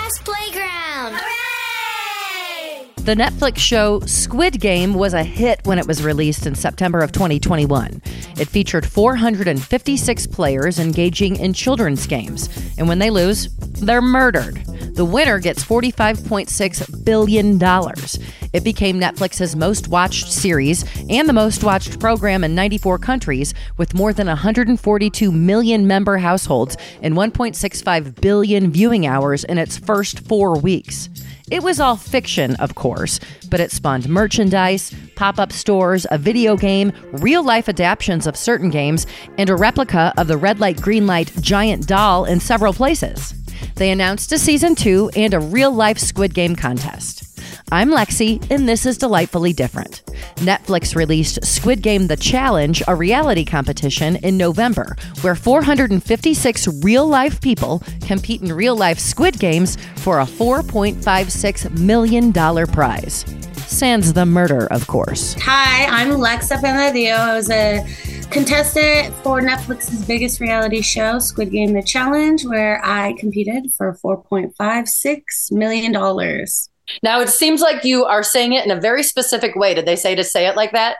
Kids Playground. Hooray! The Netflix show Squid Game was a hit when it was released in September of 2021. It featured 456 players engaging in children's games, and when they lose, they're murdered. The winner gets $45.6 billion. It became Netflix's most watched series and the most watched program in 94 countries, with more than 142 million member households and 1.65 billion viewing hours in its first 4 weeks. It was all fiction, of course, but it spawned merchandise, pop-up stores, a video game, real-life adaptions of certain games, and a replica of the red light, green light giant doll in several places. They announced a season 2 and a real-life Squid Game contest. I'm Lexi, and this is Delightfully Different. Netflix released Squid Game The Challenge, a reality competition, in November, where 456 real-life people compete in real-life Squid Games for a $4.56 million prize. Sans the murder, of course. Hi, I'm Lexa Panadillo. I was a contestant for Netflix's biggest reality show, Squid Game The Challenge, where I competed for $4.56 million. Now, it seems like you are saying it in a very specific way. Did they say to say it like that?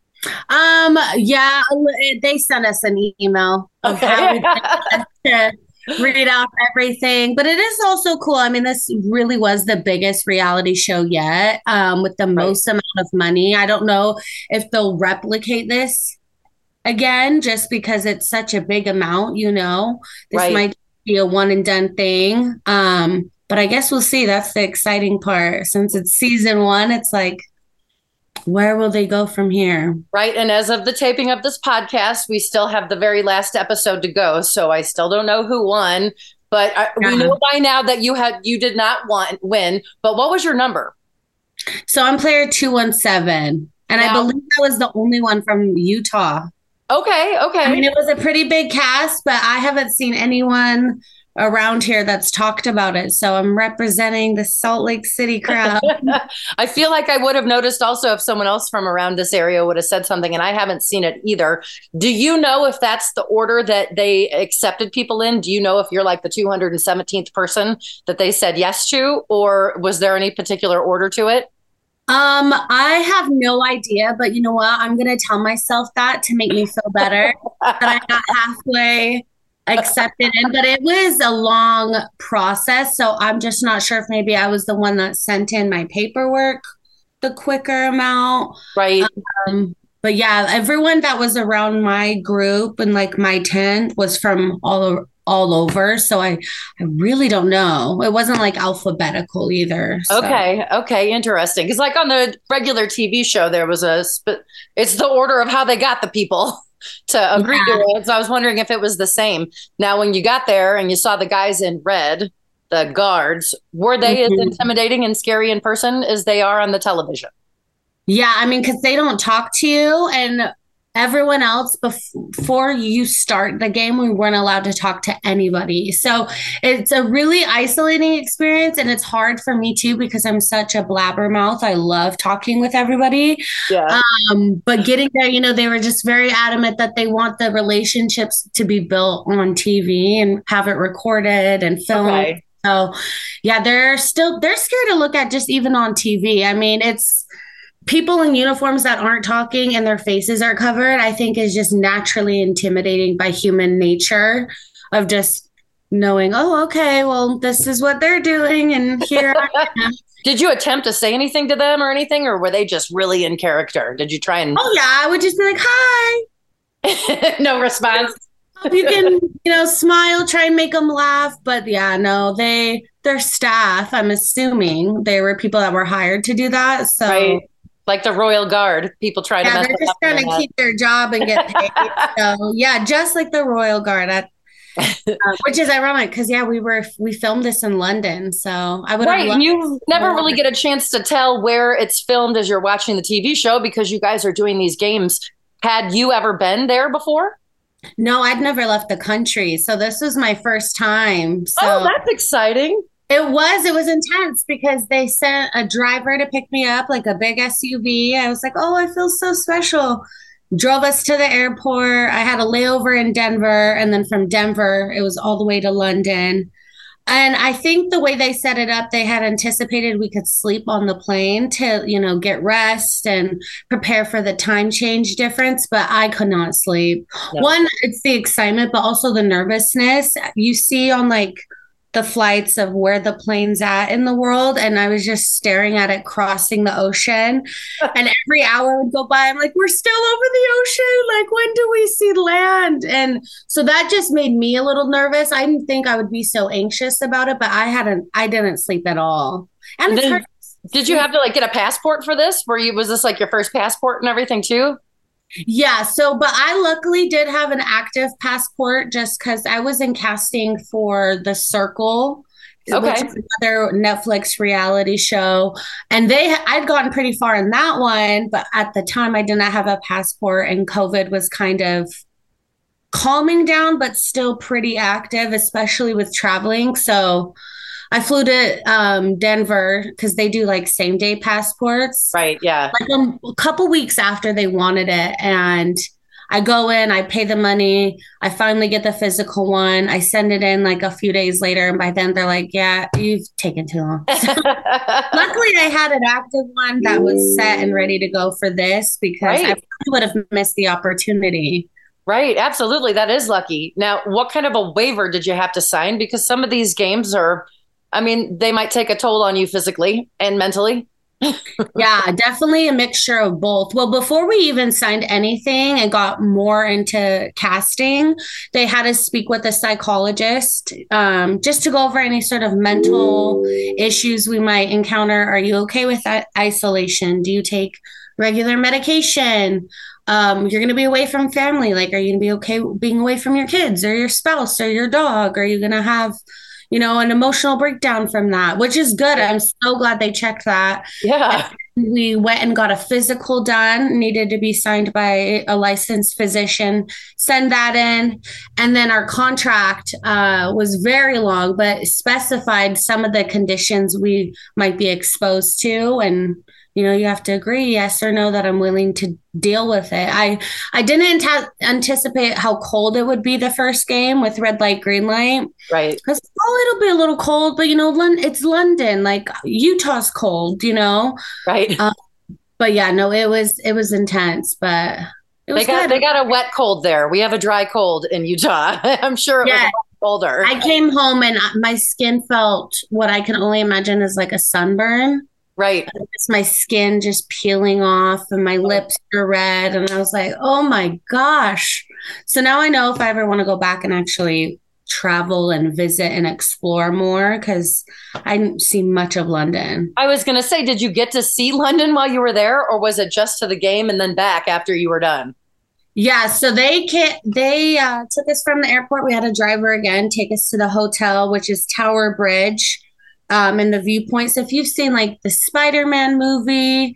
Yeah, they sent us an email of how to read out everything. But it is also cool. I mean, this really was the biggest reality show yet, with the most amount of money. I don't know if they'll replicate this again, just because it's such a big amount, This might be a one and done thing. But I guess we'll see. That's the exciting part. Since it's season 1, it's like, where will they go from here? Right. And as of the taping of this podcast, we still have the very last episode to go. So I still don't know who won. But we know by now that you did not win. But what was your number? So I'm player 217. And I believe I was the only one from Utah. Okay. I mean, it was a pretty big cast, but I haven't seen anyone around here that's talked about it. So I'm representing the Salt Lake City crowd. I feel like I would have noticed also if someone else from around this area would have said something, and I haven't seen it either. Do you know if that's the order that they accepted people in? Do you know if you're like the 217th person that they said yes to, or was there any particular order to it? I have no idea, but you know what? I'm going to tell myself that to make me feel better that I got halfway accepted in, but it was a long process. So I'm just not sure if maybe I was the one that sent in my paperwork the quicker amount. Right. But yeah, everyone that was around my group and like my tent was from all over. So I really don't know. It wasn't like alphabetical either. So. Okay. Interesting. Because like on the regular TV show, there was it's the order of how they got the people to agree to it. So I was wondering if it was the same. Now, when you got there and you saw the guys in red, the guards, were they as intimidating and scary in person as they are on the television? Yeah, I mean, because they don't talk to you, and everyone else, before you start the game, we weren't allowed to talk to anybody. So it's a really isolating experience, and it's hard for me too because I'm such a blabbermouth. I love talking with everybody. Yeah. But getting there, they were just very adamant that they want the relationships to be built on TV and have it recorded and filmed. Okay. So yeah, they're scared to look at just even on TV. I mean, it's people in uniforms that aren't talking and their faces are covered, I think is just naturally intimidating by human nature of just knowing, oh, okay, well, this is what they're doing. And here I am. Did you attempt to say anything to them or anything, or were they just really in character? Did you try and... Oh, yeah, I would just be like, hi. No response. You can, smile, try and make them laugh. But yeah, no, their staff, I'm assuming they were people that were hired to do that. So. Right. Like the Royal Guard, people try to mess they're just trying to keep their job and get paid. So yeah, just like the Royal Guard, which is ironic because we filmed this in London, so I would have loved. You never really get a chance to tell where it's filmed as you're watching the TV show because you guys are doing these games. Had you ever been there before? No, I'd never left the country, so this was my first time. So. Oh, that's exciting. It was intense because they sent a driver to pick me up, like a big SUV. I was like, oh, I feel so special. Drove us to the airport. I had a layover in Denver. And then from Denver, it was all the way to London. And I think the way they set it up, they had anticipated we could sleep on the plane to, get rest and prepare for the time change difference, but I could not sleep. No. One, it's the excitement, but also the nervousness you see on like the flights of where the plane's at in the world. And I was just staring at it crossing the ocean. And every hour would go by. I'm like, we're still over the ocean. Like, when do we see land? And so that just made me a little nervous. I didn't think I would be so anxious about it, but I didn't sleep at all. And it's hard. Did you have to like get a passport for this? Was this like your first passport and everything too? Yeah. So, but I luckily did have an active passport just because I was in casting for The Circle, which is another Netflix reality show. And I'd gotten pretty far in that one, but at the time I did not have a passport and COVID was kind of calming down, but still pretty active, especially with traveling. So I flew to Denver because they do like same day passports. Right. Yeah. Like a couple weeks after they wanted it. And I go in, I pay the money. I finally get the physical one. I send it in like a few days later. And by then they're like, yeah, you've taken too long. So, luckily, I had an active one that was set and ready to go for this because I probably would have missed the opportunity. Right. Absolutely. That is lucky. Now, what kind of a waiver did you have to sign? Because some of these games they might take a toll on you physically and mentally. Yeah, definitely a mixture of both. Well, before we even signed anything and got more into casting, they had us speak with a psychologist just to go over any sort of mental issues we might encounter. Are you okay with that isolation? Do you take regular medication? You're going to be away from family. Like, are you going to be okay being away from your kids or your spouse or your dog? Are you going to have an emotional breakdown from that, which is good. I'm so glad they checked that. Yeah. And we went and got a physical done, needed to be signed by a licensed physician, send that in. And then our contract was very long, but specified some of the conditions we might be exposed to. And, you have to agree, yes or no, that I'm willing to deal with it. I didn't anticipate how cold it would be the first game with red light, green light. Right. Because it'll be a little cold, but it's London. Like Utah's cold, Right. But yeah, no, it was intense, but it was they got a wet cold there. We have a dry cold in Utah. I'm sure it was colder. I came home and my skin felt what I can only imagine is like a sunburn. Right. It's my skin just peeling off and my lips are red. And I was like, oh my gosh. So now I know if I ever want to go back and actually travel and visit and explore more, because I didn't see much of London. I was going to say, did you get to see London while you were there, or was it just to the game and then back after you were done? Yeah, so they took us from the airport. We had a driver again take us to the hotel, which is Tower Bridge. And the viewpoints. If you've seen like the Spider-Man movie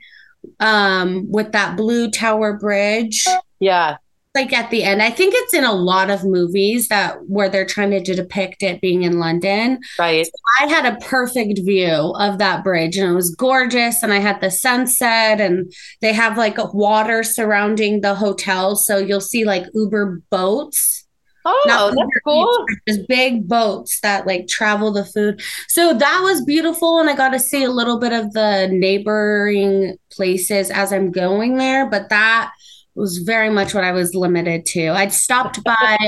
with that blue tower bridge. Yeah. Like at the end, I think it's in a lot of movies where they're trying to depict it being in London. Right. So I had a perfect view of that bridge and it was gorgeous. And I had the sunset and they have like water surrounding the hotel. So you'll see like Uber boats. Oh, that's cool. There's big boats that like travel the food. So that was beautiful. And I got to see a little bit of the neighboring places as I'm going there. But that was very much what I was limited to. I'd stopped by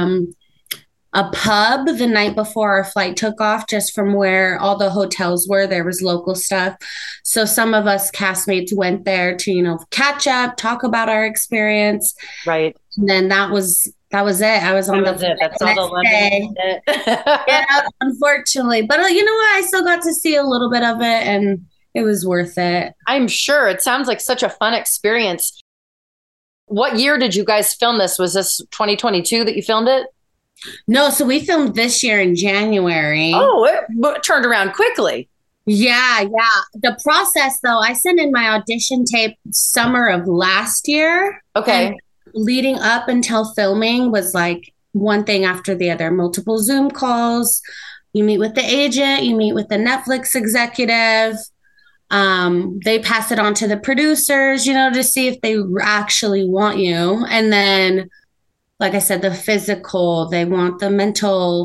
a pub the night before our flight took off, just from where all the hotels were. There was local stuff. So some of us castmates went there to, catch up, talk about our experience. Right. And then that was it. I was on That's all the day. Yeah, unfortunately. But you know what? I still got to see a little bit of it and it was worth it. I'm sure. It sounds like such a fun experience. What year did you guys film this? Was this 2022 that you filmed it? No, so we filmed this year in January. Oh, it turned around quickly. Yeah. The process, though, I sent in my audition tape summer of last year. Okay. And leading up until filming was like one thing after the other, multiple Zoom calls. You meet with the agent, you meet with the Netflix executive. They pass it on to the producers, to see if they actually want you. And then, like I said, the physical, they want the mental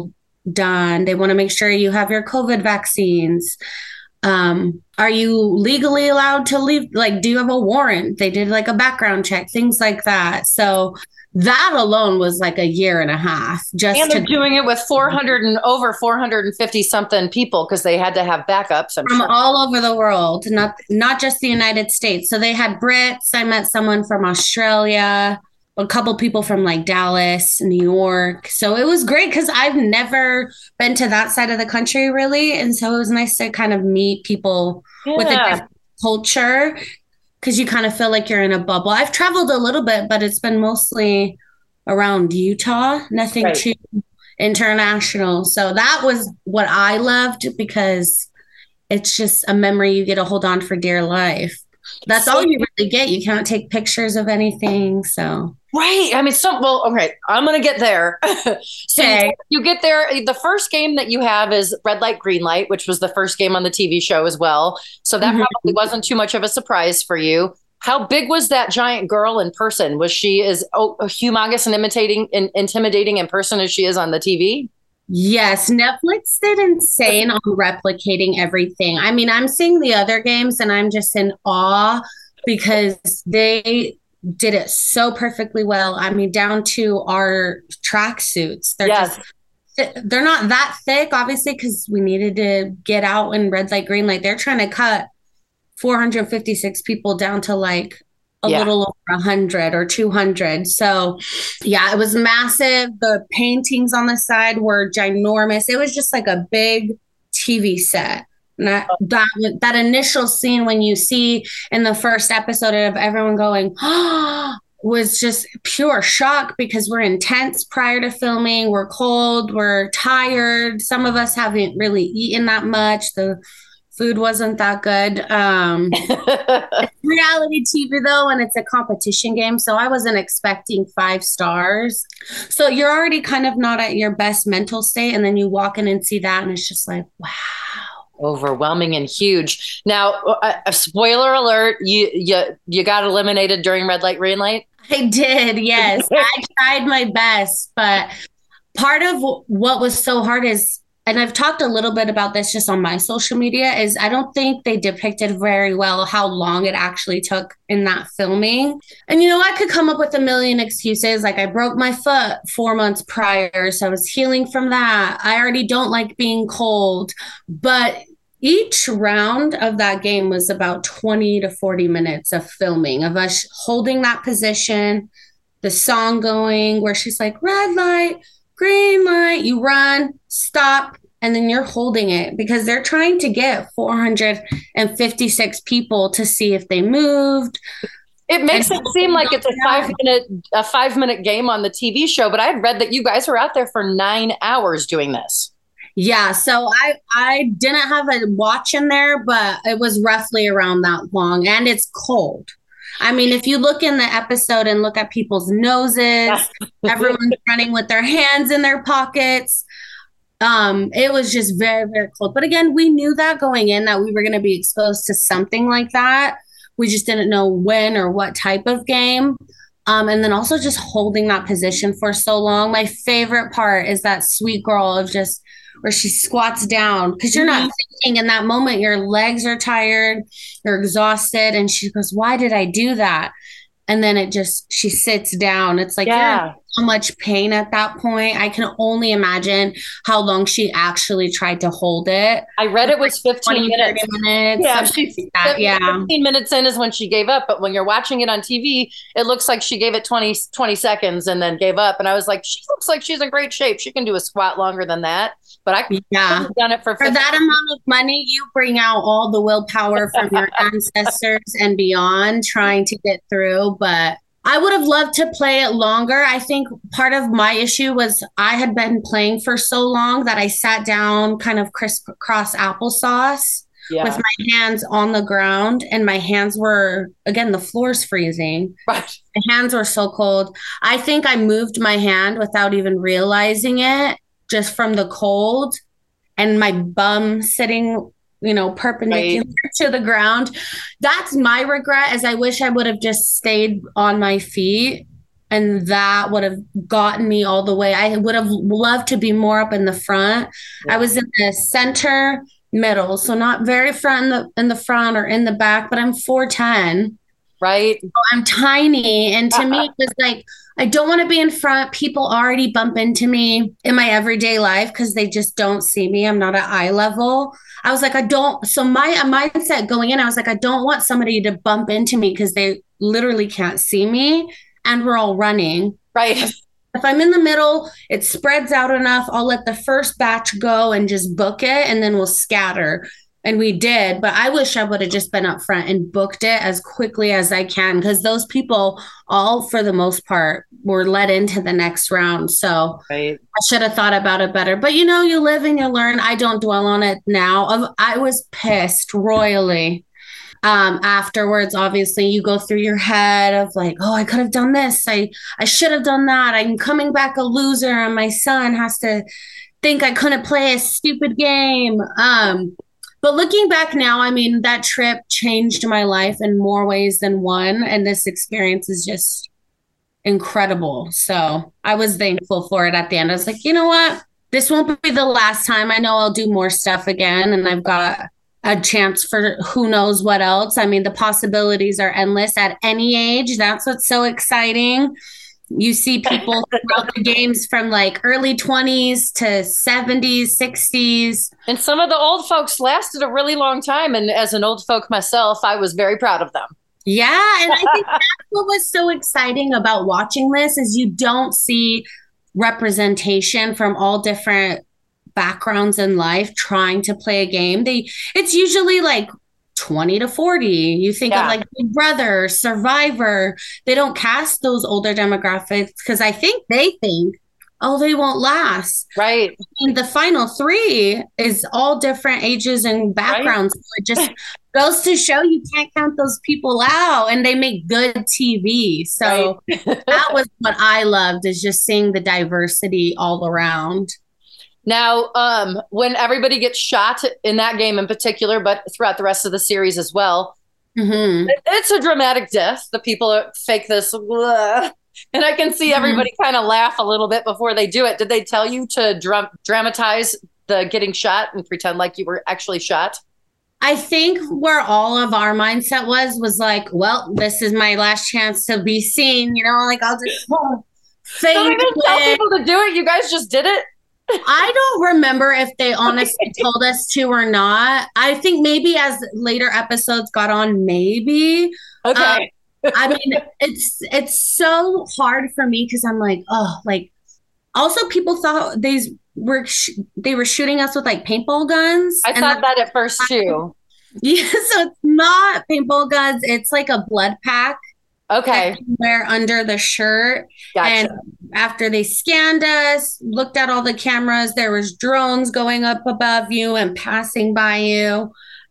done. They want to make sure you have your COVID vaccines. Are you legally allowed to leave? Like, do you have a warrant? They did like a background check, things like that. So that alone was like a year and a half. And they're doing it with 400 and over 450 something people because they had to have backups. From all over the world, not just the United States. So they had Brits. I met someone from Australia, a couple people from like Dallas, New York. So it was great because I've never been to that side of the country really. And so it was nice to kind of meet people with a different culture because you kind of feel like you're in a bubble. I've traveled a little bit, but it's been mostly around Utah, nothing too international. So that was what I loved because it's just a memory you get to hold on for dear life. That's all you really get. You can't take pictures of anything. So right. I mean, okay, I'm going to get there. So you get there. The first game that you have is Red Light, Green Light, which was the first game on the TV show as well. So that probably wasn't too much of a surprise for you. How big was that giant girl in person? Was she as humongous and intimidating in person as she is on the TV? Yes, Netflix did insane on replicating everything. I mean, I'm seeing the other games and I'm just in awe because they did it so perfectly well. I mean, down to our tracksuits. They're not that thick, obviously, because we needed to get out in Red Light, Green Light. They're trying to cut 456 people down to like a little over 100 or 200. So yeah, it was massive. The paintings on the side were ginormous. It was just like a big TV set. And that initial scene when you see in the first episode of everyone going, was just pure shock because we're intense prior to filming. We're cold, we're tired. Some of us haven't really eaten that much. The food wasn't that good. It's reality TV though, and it's a competition game. So I wasn't expecting 5 stars. So you're already kind of not at your best mental state. And then you walk in and see that and it's just like, wow. Overwhelming and huge. Now, a spoiler alert, you got eliminated during Red Light, Green Light? I did, yes. I tried my best. But part of what was so hard is, and I've talked a little bit about this just on my social media, is I don't think they depicted very well how long it actually took in that filming. And, I could come up with a million excuses. Like I broke my foot 4 months prior, so I was healing from that. I already don't like being cold. But each round of that game was about 20 to 40 minutes of filming, of us holding that position, the song going where she's like, red light, green light, you run, stop, and then you're holding it because they're trying to get 456 people to see if they moved. It makes it seem like it's a 5-minute game on the TV show, but I had read that you guys were out there for 9 hours doing this. Yeah, so I didn't have a watch in there, but it was roughly around that long, and it's cold. I mean, if you look in the episode and look at people's noses, everyone's running with their hands in their pockets. It was just very, very cold. But again, we knew that going in that we were going to be exposed to something like that. We just didn't know when or what type of game. And then also just holding that position for so long. My favorite part is that sweet girl of just where she squats down because you're not thinking in that moment. Your legs are tired, you're exhausted. And she goes, why did I do that? And then she sits down. It's like, you're in so much pain at that point. I can only imagine how long she actually tried to hold it. I read it was 15 minutes. 30 minutes. Yeah, 15 minutes in is when she gave up. But when you're watching it on TV, it looks like she gave it 20 seconds and then gave up. And I was like, she looks like she's in great shape. She can do a squat longer than that. But I could have done it for that amount of money. You bring out all the willpower from your ancestors and beyond trying to get through. But I would have loved to play it longer. I think part of my issue was I had been playing for so long that I sat down kind of crisscross applesauce with my hands on the ground. And my hands were, again, the floor's freezing. Right. My hands were so cold. I think I moved my hand without even realizing it, just from the cold and my bum sitting, perpendicular to the ground. That's my regret, is I wish I would have just stayed on my feet and that would have gotten me all the way. I would have loved to be more up in the front. I was in the center middle, so not very front in the front or in the back, but I'm 4'10". Right. So I'm tiny. And to me, it was like, I don't want to be in front. People already bump into me in my everyday life because they just don't see me. I'm not at eye level. I was like, I don't. So my mindset going in, I was like, I don't want somebody to bump into me because they literally can't see me and we're all running. Right. If I'm in the middle, it spreads out enough. I'll let the first batch go and just book it, and then we'll scatter. And we did, but I wish I would have just been up front and booked it as quickly as I can because those people, all for the most part, were led into the next round. So right. I should have thought about it better. But you know, you live and you learn. I don't dwell on it now. I was pissed royally. Afterwards, obviously, you go through your head of like, oh, I could have done this. I should have done that. I'm coming back a loser, and my son has to think I couldn't play a stupid game. But looking back now, I mean, that trip changed my life in more ways than one. And this experience is just incredible. So I was thankful for it at the end. I was like, you know what? This won't be the last time. I know I'll do more stuff again. And I've got a chance for who knows what else. I mean, the possibilities are endless at any age. That's what's so exciting. You see people throughout the games from like early 20s to 70s, 60s. And some of the old folks lasted a really long time. And as an old folk myself, I was very proud of them. Yeah. And I think that's what was so exciting about watching this is you don't see representation from all different backgrounds in life trying to play a game. It's usually like 20 to 40. You think of like Big Brother, Survivor. They don't cast those older demographics because I think they think, oh, they won't last. Right. And the final three is all different ages and backgrounds. Right. So it just goes to show you can't count those people out, and they make good TV. So that was what I loved, is just seeing the diversity all around. Now, when everybody gets shot in that game in particular, but throughout the rest of the series as well, it's a dramatic death. The people fake this, and I can see everybody kind of laugh a little bit before they do it. Did they tell you to dramatize the getting shot and pretend like you were actually shot? I think where all of our mindset was like, well, this is my last chance to be seen. You know, like I'll just fade away. Didn't tell people to do it. You guys just did it. I don't remember if they honestly told us to or not. I think maybe as later episodes got on, maybe. Okay. I mean, it's so hard for me because I'm like, oh, like. Also, people thought they were shooting us with like paintball guns. I thought that at first too. Yeah, so it's not paintball guns. It's like a blood pack. Okay. That you wear under the shirt. Gotcha. And after they scanned us, looked at all the cameras, there was drones going up above you and passing by you.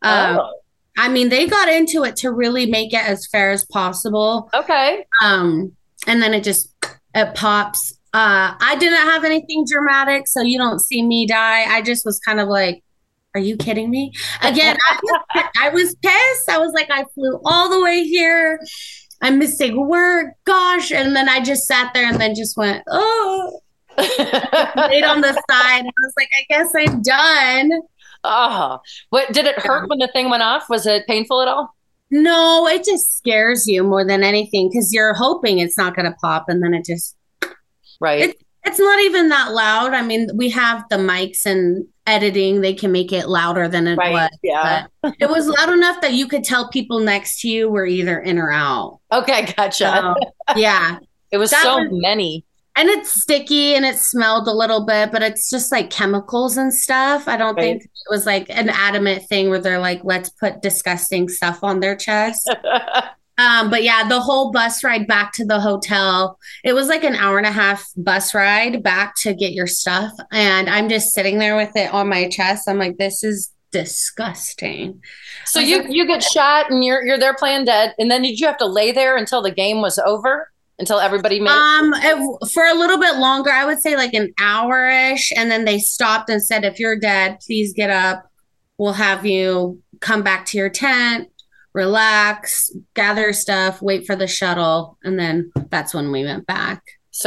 I mean, they got into it to really make it as fair as possible. Okay. And then it pops. I didn't have anything dramatic, so you don't see me die. I just was kind of like, are you kidding me? Again, I was pissed. I was like, I flew all the way here. I'm missing work. Gosh. And then I just sat there and then just went, oh, laid on the side. I was like, I guess I'm done. Oh, what did it hurt when the thing went off? Was it painful at all? No, it just scares you more than anything because you're hoping it's not going to pop, and then it just It's not even that loud. I mean, we have the mics and editing; they can make it louder than it was. Yeah, it was loud enough that you could tell people next to you were either in or out. Okay, gotcha. So, yeah, it was many. And it's sticky and it smelled a little bit, but it's just like chemicals and stuff. I don't think it was like an adamant thing where they're like, let's put disgusting stuff on their chest. But yeah, the whole bus ride back to the hotel, it was like an 1.5-hour bus ride back to get your stuff. And I'm just sitting there with it on my chest. I'm like, this is disgusting. So you get shot and you're there playing dead. And then did you have to lay there until the game was over? Until everybody made it? For a little bit longer, I would say like an hour-ish. And then they stopped and said, if you're dead, please get up. We'll have you come back to your tent. relax, gather stuff, wait for the shuttle, and then that's when we went back. So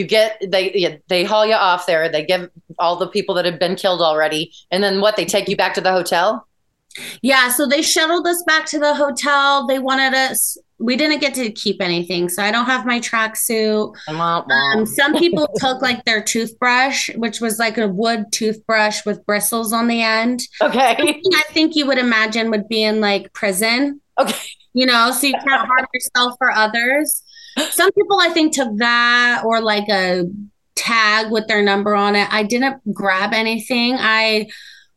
they haul you off there. They give all the people that have been killed already, and then what? They take you back to the hotel. Yeah, so they shuttled us back to the hotel. They wanted us. We didn't get to keep anything, so I don't have my tracksuit. Some people took like their toothbrush, which was like a wood toothbrush with bristles on the end. Okay. Something I think you would imagine would be in like prison. Okay. You know, so you can't harm yourself or others. Some people I think took that or like a tag with their number on it. I didn't grab anything. I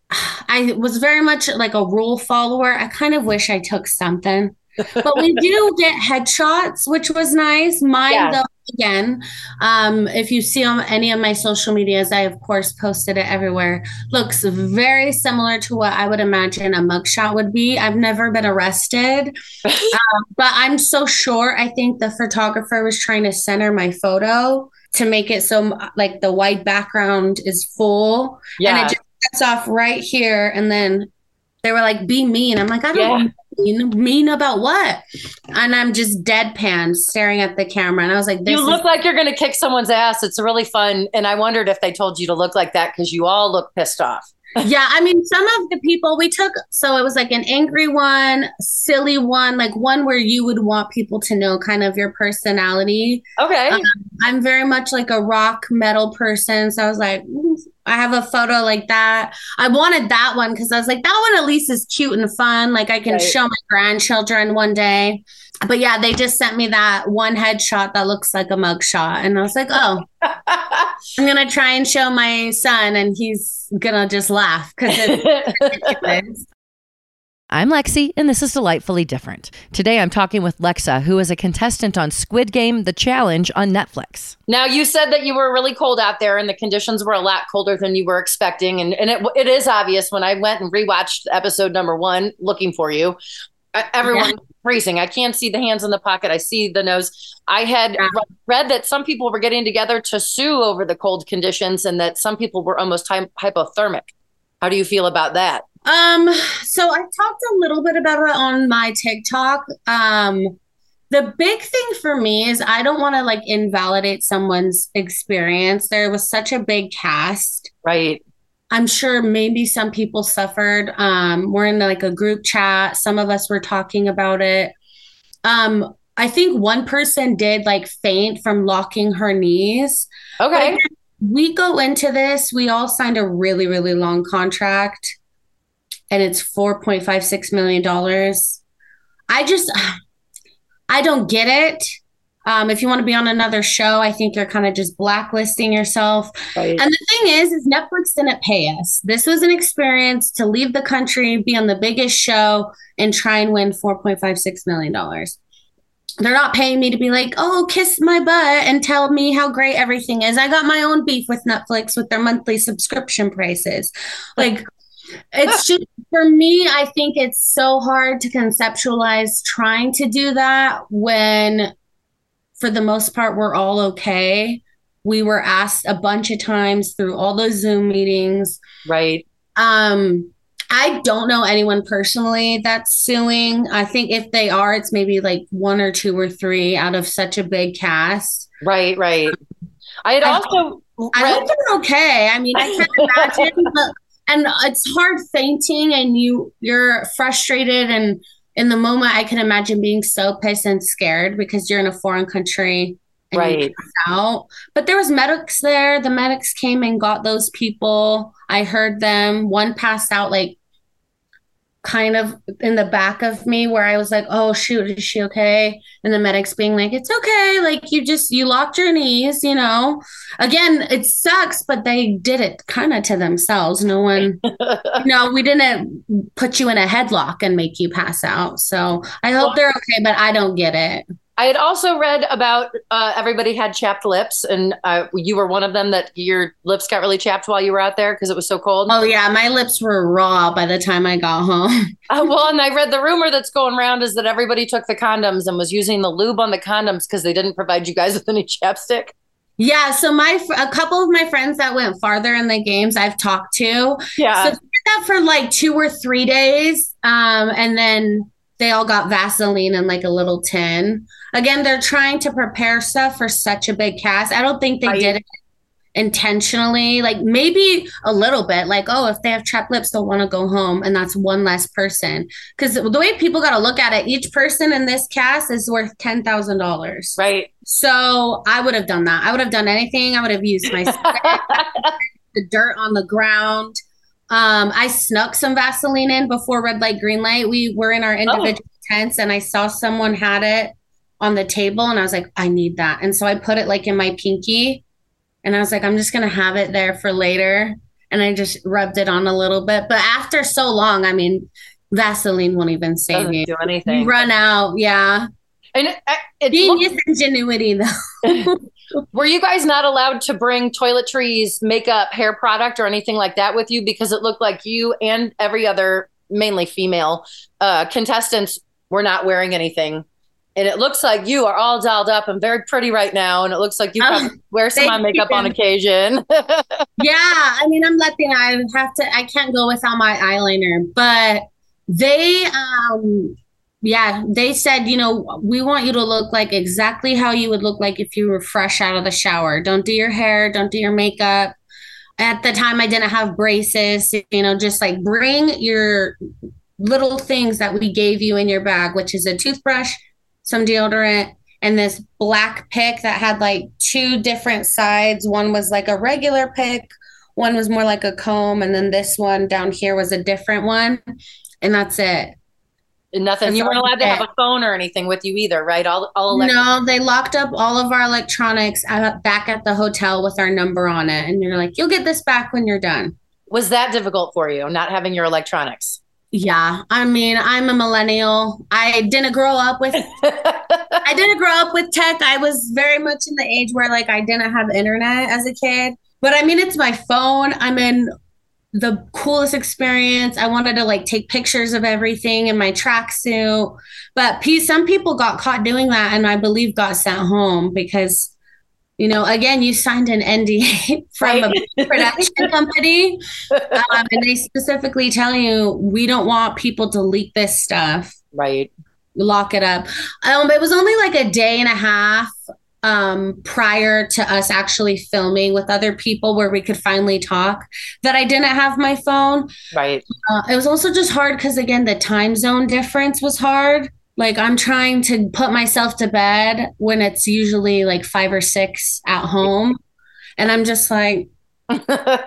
was very much like a rule follower. I kind of wish I took something. But we do get headshots, which was nice. Mine, though, again, if you see on any of my social medias, I, of course, posted it everywhere, looks very similar to what I would imagine a mugshot would be. I've never been arrested, but I'm so sure I think the photographer was trying to center my photo to make it so like the white background is full. Yeah. And it just cuts off right here. And then they were like, be mean. I'm like, I don't mean about what? And I'm just deadpan staring at the camera. And I was like, you look like you're going to kick someone's ass. It's really fun. And I wondered if they told you to look like that because you all look pissed off. Yeah. I mean, some of the people we took, so it was like an angry one, silly one, like one where you would want people to know kind of your personality. Okay. I'm very much like a rock metal person. So I was like, I have a photo like that. I wanted that one because I was like, that one at least is cute and fun. Like I can show my grandchildren one day. But yeah, they just sent me that one headshot that looks like a mugshot. And I was like, oh, I'm going to try and show my son and he's going to just laugh because it's ridiculous. I'm Lexi, and this is Delightfully Different. Today, I'm talking with Lexa, who is a contestant on Squid Game: The Challenge on Netflix. Now, you said that you were really cold out there, and the conditions were a lot colder than you were expecting. And it is obvious when I went and rewatched episode number 1, looking for you. Everyone freezing. I can't see the hands in the pocket. I see the nose. I had read that some people were getting together to sue over the cold conditions, and that some people were almost hypothermic. How do you feel about that? So I talked a little bit about it on my TikTok. The big thing for me is I don't want to like invalidate someone's experience. There was such a big cast. Right. I'm sure maybe some people suffered. We're in like a group chat. Some of us were talking about it. I think one person did like faint from locking her knees. Okay. But we go into this, we all signed a really, really long contract. And it's $4.56 million. I don't get it. If you want to be on another show, I think you're kind of just blacklisting yourself. Right. And the thing is Netflix didn't pay us. This was an experience to leave the country, be on the biggest show, and try and win $4.56 million. They're not paying me to be like, oh, kiss my butt and tell me how great everything is. I got my own beef with Netflix with their monthly subscription prices. Like, it's just, for me, I think it's so hard to conceptualize trying to do that when, for the most part, we're all okay. We were asked a bunch of times through all those Zoom meetings. Right. I don't know anyone personally that's suing. I think if they are, it's maybe like 1 or 2 or 3 out of such a big cast. Right. I hope they're okay. I mean, I can't imagine, and it's hard fainting and you're frustrated. And in the moment, I can imagine being so pissed and scared because you're in a foreign country and you pass out. But there was medics there. The medics came and got those people. I heard them. One passed out like kind of in the back of me where I was like, oh, shoot, is she okay? And the medics being like, it's okay. Like you locked your knees, you know. Again, it sucks, but they did it kind of to themselves. No one, we didn't put you in a headlock and make you pass out. So I hope they're okay, but I don't get it. I had also read about everybody had chapped lips, and you were one of them that your lips got really chapped while you were out there because it was so cold. Oh, yeah. My lips were raw by the time I got home. Well, and I read the rumor that's going around is that everybody took the condoms and was using the lube on the condoms because they didn't provide you guys with any chapstick. Yeah. So a couple of my friends that went farther in the games I've talked to. Yeah. So I did that for like 2 or 3 days. And then they all got Vaseline in like a little tin. Again, they're trying to prepare stuff for such a big cast. I don't think they did it intentionally, like maybe a little bit, like, oh, if they have chapped lips, they'll want to go home, and that's one less person. Because the way people got to look at it, each person in this cast is worth $10,000. Right. So I would have done that. I would have done anything. I would have used my the dirt on the ground. I snuck some Vaseline in before red light, green light. We were in our individual tents, and I saw someone had it on the table, and I was like, I need that. And so I put it like in my pinky. And I was like, I'm just going to have it there for later. And I just rubbed it on a little bit. But after so long, I mean, Vaseline won't even save you. Do anything. You run out. Yeah. And genius ingenuity, though. Were you guys not allowed to bring toiletries, makeup, hair product, or anything like that with you? Because it looked like you and every other, mainly female, contestants were not wearing anything. And it looks like you are all dolled up and very pretty right now. And it looks like you wear some makeup on occasion. Yeah. I mean, I'm Latina. I can't go without my eyeliner. But they, they said, we want you to look like exactly how you would look like if you were fresh out of the shower. Don't do your hair. Don't do your makeup. At the time, I didn't have braces. Just like bring your little things that we gave you in your bag, which is a toothbrush, some deodorant, and this black pick that had like two different sides. One was like a regular pick, one was more like a comb, and then this one down here was a different one. And that's it. Nothing. You weren't allowed to have a phone or anything with you either, right? All No, they locked up all of our electronics back at the hotel with our number on it. And you're like, you'll get this back when you're done. Was that difficult for you, not having your electronics? Yeah. I mean, I'm a millennial. I didn't grow up with tech. I was very much in the age where like I didn't have internet as a kid. But I mean, it's my phone. I'm in the coolest experience. I wanted to like take pictures of everything in my tracksuit. But some people got caught doing that, and I believe got sent home because again, you signed an NDA from a production company, and they specifically tell you, we don't want people to leak this stuff. Right. Lock it up. It was only like a day and a half prior to us actually filming with other people where we could finally talk that I didn't have my phone. Right. It was also just hard because, again, the time zone difference was hard. Like I'm trying to put myself to bed when it's usually like 5 or 6 at home. And I'm just like, the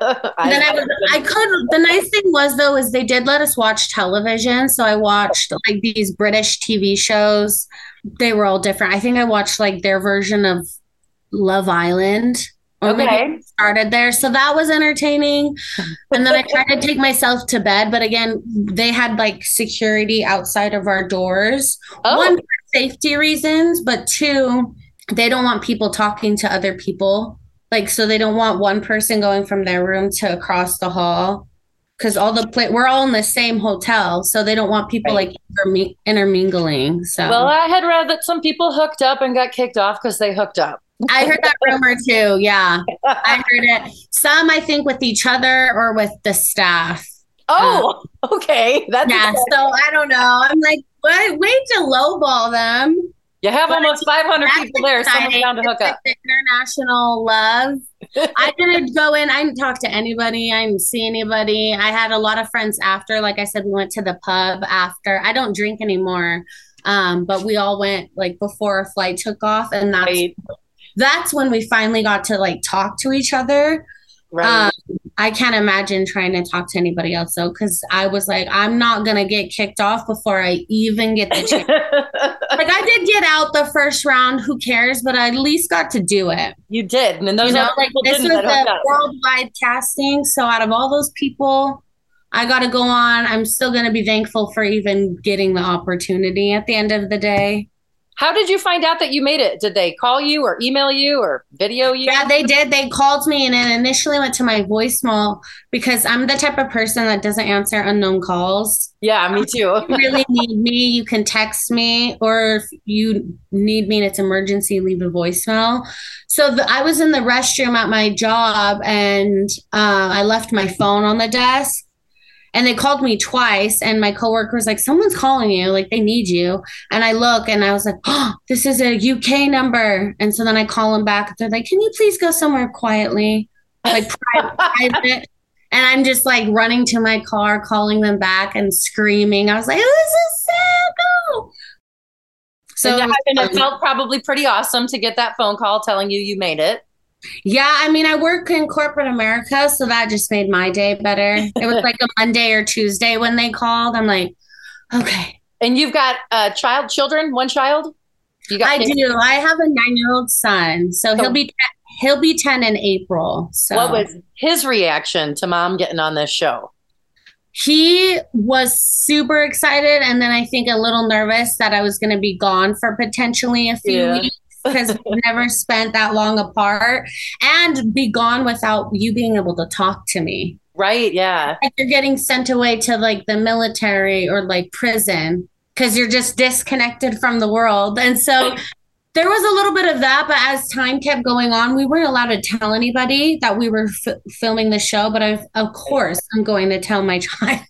nice thing was though, is they did let us watch television. So I watched like these British TV shows. They were all different. I think I watched like their version of Love Island. Or maybe started there. So that was entertaining. And then I tried to take myself to bed. But again, they had like security outside of our doors. One, for safety reasons, but two, they don't want people talking to other people. Like, so they don't want one person going from their room to across the hall. Because we're all in the same hotel. So they don't want people like intermingling. So, well, I had read that some people hooked up and got kicked off because they hooked up. I heard that rumor too. Yeah. I heard it. Some, I think, with each other or with the staff. Oh, okay. So I don't know. I'm like, way to lowball them. You have almost 500 people there. Someone's down to hook up. Like the international love. I didn't go in. I didn't talk to anybody. I didn't see anybody. I had a lot of friends after. Like I said, we went to the pub after. I don't drink anymore. But we all went like before our flight took off. And that's when we finally got to like talk to each other. Right. I can't imagine trying to talk to anybody else though, because I was like, I'm not gonna get kicked off before I even get the chance. Like I did get out the first round, who cares? But I at least got to do it. You did, and those like this was the worldwide casting. So out of all those people, I got to go on. I'm still gonna be thankful for even getting the opportunity at the end of the day. How did you find out that you made it? Did they call you or email you or video you? Yeah, they did. They called me and it initially went to my voicemail because I'm the type of person that doesn't answer unknown calls. Yeah, me too. If you really need me, you can text me, or if you need me and it's emergency, leave a voicemail. So I was in the restroom at my job and I left my phone on the desk. And they called me twice, and my coworker was like, someone's calling you, like they need you. And I look and I was like, oh, this is a UK number. And so then I call them back. They're like, can you please go somewhere quietly, like private? And I'm just like running to my car, calling them back and screaming. I was like, this is sad. No. So and it felt probably pretty awesome to get that phone call telling you made it. Yeah, I mean, I work in corporate America, so that just made my day better. It was like a Monday or Tuesday when they called. I'm like, okay. And you've got children, one child? I do. I have a 9-year-old son, so he'll be 10 in April. So what was his reaction to mom getting on this show? He was super excited, and then I think a little nervous that I was going to be gone for potentially a few weeks. Because we've never spent that long apart, and be gone without you being able to talk to me. Right. Yeah. Like you're getting sent away to like the military or like prison because you're just disconnected from the world. And so there was a little bit of that. But as time kept going on, we weren't allowed to tell anybody that we were filming the show. But of course, I'm going to tell my child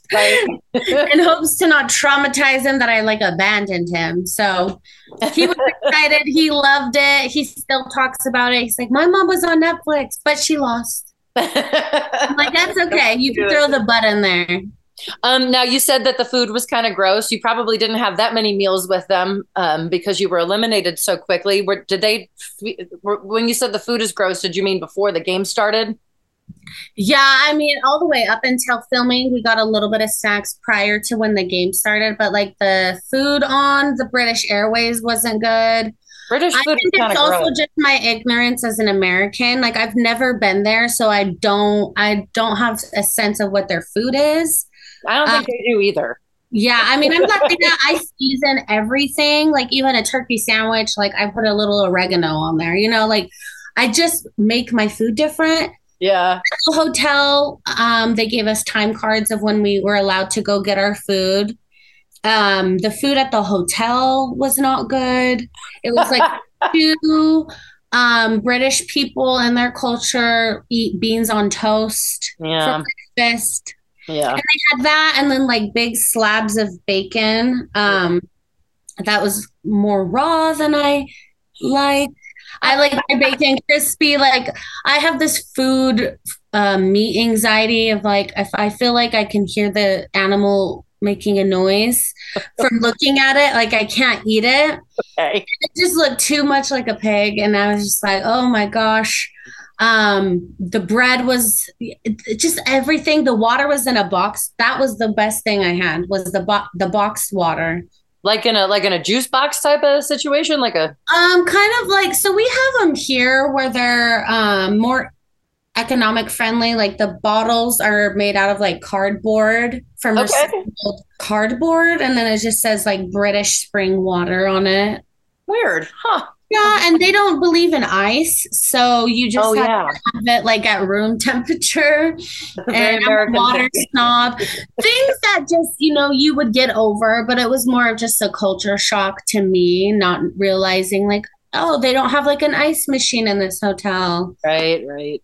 in hopes to not traumatize him that I like abandoned him. So he was excited. He loved it. He still talks about it. He's like, my mom was on Netflix, but she lost. I'm like, that's okay. You can throw the butt in there. Now you said that the food was kind of gross. You probably didn't have that many meals with them because you were eliminated so quickly. When you said the food is gross, did you mean before the game started? Yeah, I mean, all the way up until filming, we got a little bit of snacks prior to when the game started, but like the food on the British Airways wasn't good. British food I think it's also just my ignorance as an American. Like I've never been there, so I don't have a sense of what their food is. I don't think they do either. Yeah, I mean, I'm lucky that I season everything. Like even a turkey sandwich, like I put a little oregano on there. You know, like I just make my food different. Yeah. At the hotel, they gave us time cards of when we were allowed to go get our food. The food at the hotel was not good. It was like two British people in their culture eat beans on toast for breakfast. Yeah. And they had that and then like big slabs of bacon. That was more raw than I like. I like my bacon crispy. Like I have this food meat anxiety of like if I feel like I can hear the animal making a noise from looking at it, like I can't eat it. Okay. It just looked too much like a pig, and I was just like, oh my gosh. The bread was just everything. The water was in a box. That was the best thing I had was the boxed water. Like in a juice box type of situation, like a kind of like, so we have them here where they're more economic friendly. Like the bottles are made out of like cardboard from recycled cardboard, and then it just says like British spring water on it. Weird, huh? Yeah, and they don't believe in ice, so you just have to have it like at room temperature. And I'm a water snob. Things that just, you would get over, but it was more of just a culture shock to me, not realizing like, oh, they don't have like an ice machine in this hotel. Right.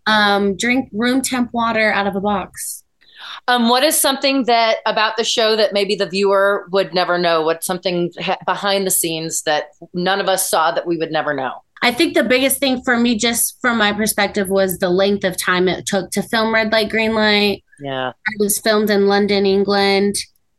Drink room temp water out of a box. What is something that about the show that maybe the viewer would never know? What's something behind the scenes that none of us saw that we would never know? I think the biggest thing for me, just from my perspective, was the length of time it took to film Red Light, Green Light. Yeah. It was filmed in London, England.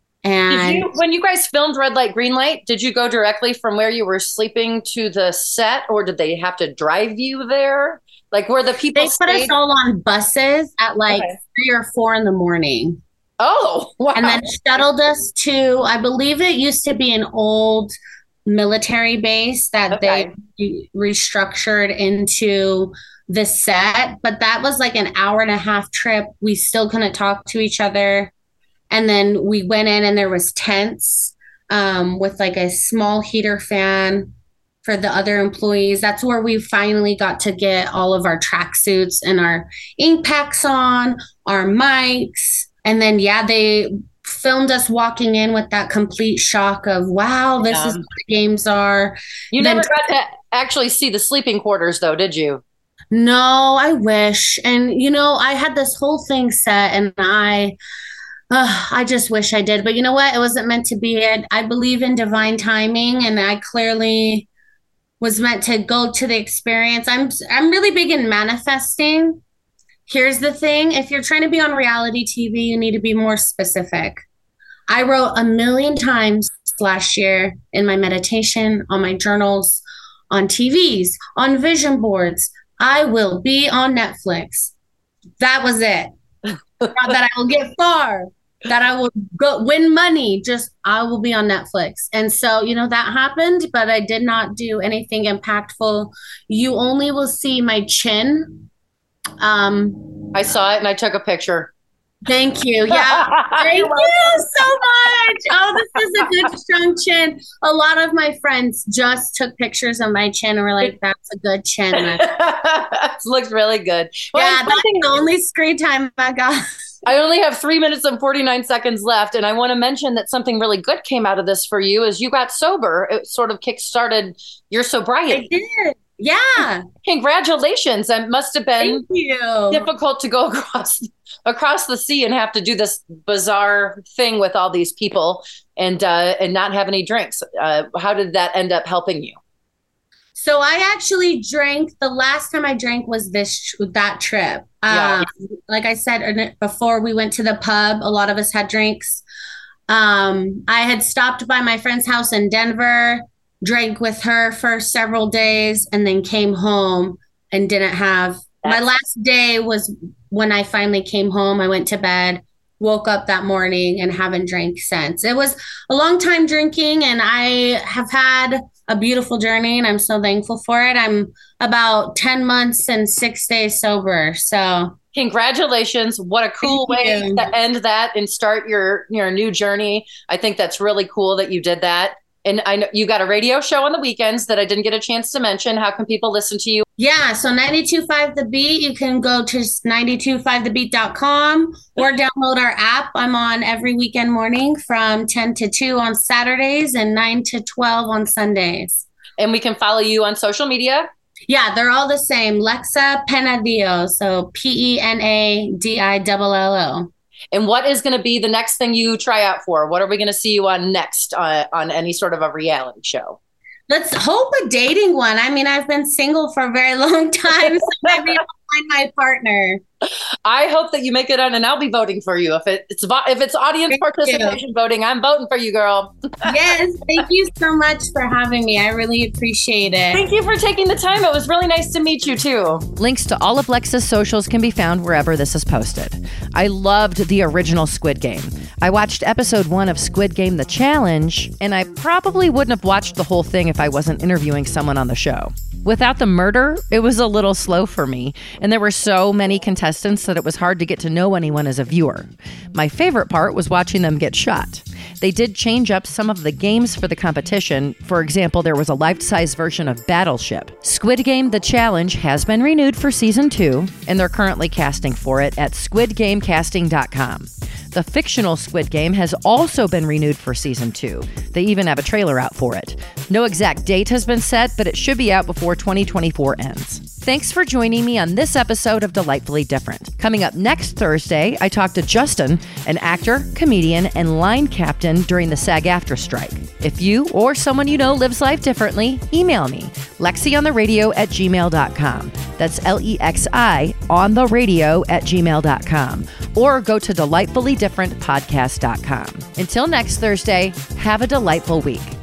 And when you guys filmed Red Light, Green Light, did you go directly from where you were sleeping to the set, or did they have to drive you there? Like where the people They put us all on buses at like 3 or 4 in the morning. Oh, wow. And then shuttled us to, I believe it used to be an old military base that they restructured into the set. But that was like an hour-and-a-half trip. We still couldn't talk to each other. And then we went in and there was tents with like a small heater fan for the other employees. That's where we finally got to get all of our tracksuits and our ink packs on, our mics. And then, they filmed us walking in with that complete shock of, wow, this is what the games are. You never got to actually see the sleeping quarters though, did you? No, I wish. And, I had this whole thing set and I just wish I did. But you know what? It wasn't meant to be. I believe in divine timing, and I clearly was meant to go to the experience. I'm really big in manifesting. Here's the thing. If you're trying to be on reality TV, you need to be more specific. I wrote 1,000,000 times last year in my meditation, on my journals, on TVs, on vision boards. I will be on Netflix. That was it. Not that I will get far, that I will go win money. Just I will be on Netflix. And so, that happened, but I did not do anything impactful. You only will see my chin. I saw it and I took a picture. Thank you. Yeah. Thank you so much. Oh, this is a good strong chin. A lot of my friends just took pictures of my chin and were like, that's a good chin. It looks really good. Well, yeah, that's the only screen time I got. I only have 3 minutes and 49 seconds left. And I want to mention that something really good came out of this for you is you got sober. It sort of kickstarted your sobriety. I did. Yeah. Congratulations. It must have been difficult to go across the sea and have to do this bizarre thing with all these people and not have any drinks. How did that end up helping you? So I actually drank, the last time I drank was that trip. Like I said before, we went to the pub. A lot of us had drinks. I had stopped by my friend's house in Denver, drank with her for several days, and then came home and didn't have. My last day was when I finally came home. I went to bed, woke up that morning, and haven't drank since. It was a long time drinking, and I have had a beautiful journey, and I'm so thankful for it. I'm about 10 months and 6 days sober. So congratulations. What a cool way to end that and start your new journey. I think that's really cool that you did that. And I know you got a radio show on the weekends that I didn't get a chance to mention. How can people listen to you? Yeah, so 92.5 The Beat. You can go to 925thebeat.com or download our app. I'm on every weekend morning from 10 to 2 on Saturdays and 9 to 12 on Sundays. And we can follow you on social media? Yeah, they're all the same. Lexa Penadillo. So PENADILLO. And what is going to be the next thing you try out for? What are we going to see you on next on any sort of a reality show? Let's hope a dating one. I mean, I've been single for a very long time, so maybe I'll find my partner. I hope that you make it on, and I'll be voting for you. If it's audience participation voting, I'm voting for you, girl. Yes, thank you so much for having me. I really appreciate it. Thank you for taking the time. It was really nice to meet you, too. Links to all of Lexa's socials can be found wherever this is posted. I loved the original Squid Game. I watched episode 1 of Squid Game: The Challenge, and I probably wouldn't have watched the whole thing if I wasn't interviewing someone on the show. Without the murder, it was a little slow for me, and there were so many contestants that it was hard to get to know anyone as a viewer. My favorite part was watching them get shot. They did change up some of the games for the competition. For example, there was a life-size version of Battleship. Squid Game: The Challenge has been renewed for season 2, and they're currently casting for it at squidgamecasting.com. The fictional Squid Game has also been renewed for season 2. They even have a trailer out for it. No exact date has been set, but it should be out before 2024 ends. Thanks for joining me on this episode of Delightfully Different. Coming up next Thursday, I talk to Justin, an actor, comedian, and line captain during the SAG-AFTRA strike. If you or someone you know lives life differently, email me, lexiontheradio@gmail.com. That's LEXI on the radio @gmail.com. Or go to delightfullydifferentpodcast.com. Until next Thursday, have a delightful week.